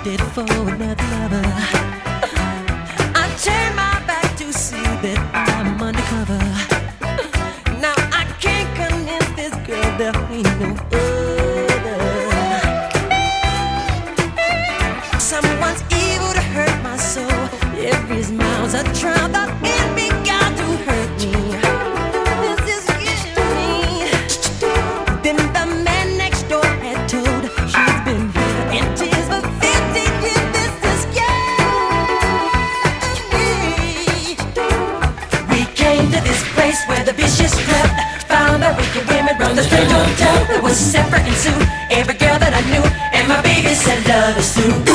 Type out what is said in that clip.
did for another lover. I turned my back to see that I'm undercover. Now I can't convince this girl there ain't no other. Someone's evil to hurt my soul. Every smile's a trial that ain't begun to hurt me. This is getting me. Then the man next door had told she's been in tears for 50 years. This is scary. We came to this place where the vicious crept, found that wicked women run the strange hotel. It was separate and Sue, every girl that I knew, and my baby said love is through.